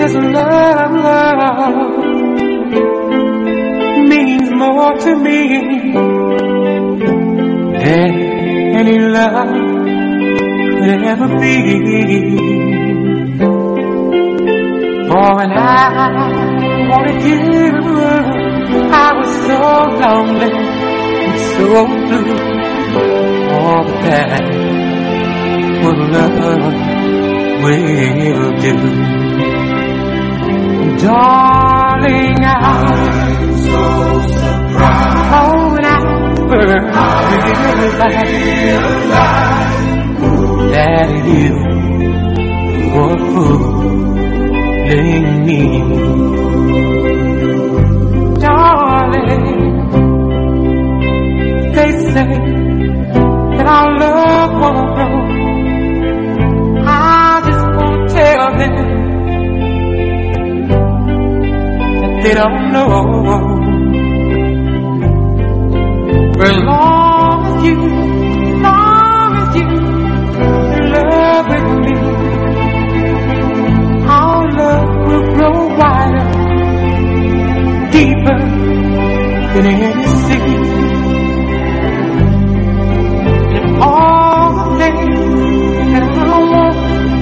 precious love means more to me than any love could ever be. For when I wanted you, I was so lonely and so blue. All that what love will do. Darling, I'm so surprised. Oh, when I realized that you were fooling me. Darling, they say that our love won't grow. I just want to tell them that they don't know. For as long as you love with me, our love will grow wider, deeper than any sea. And all the things that I want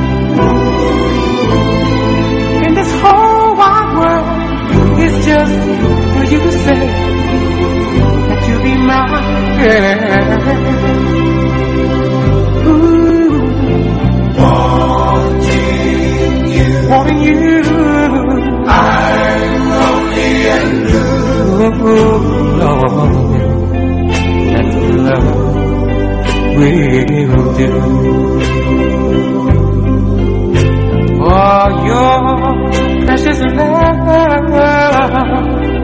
in this whole wide world is just for you to say that you be mine, girl. Ooh, wanting you, I'm lonely and blue. oh Lord, that's what love will do. For your precious love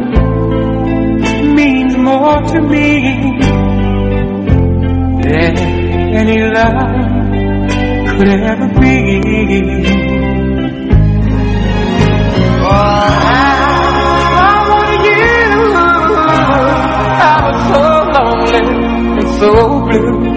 means more to me than any love could ever be. Oh, I wanted you. I was so lonely and so blue.